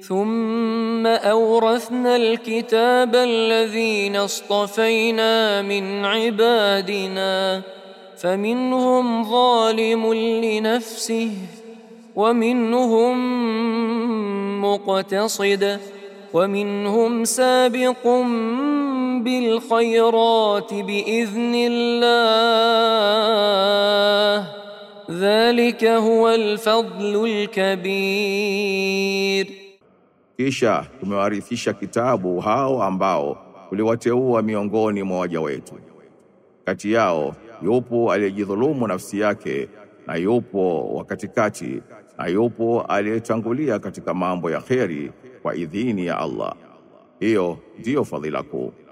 ثم أورثنا الكتاب الذين اصطفينا من عبادنا فمنهم ظالم لنفسه ومنهم مقتصد ومنهم سابق بالخيرات بإذن الله ذلك هو الفضل الكبير. Kisha tumewarithisha kitabu hao ambao tuliwateua miongoni mwa waja wetu. Kati yao yupo aliyejidhulumu nafsi yake, na yupo wa katikati, na yupo aliyetangulia katika mambo ya kheri kwa idhini ya Allah. Hiyo ndiyo fadhila kuu.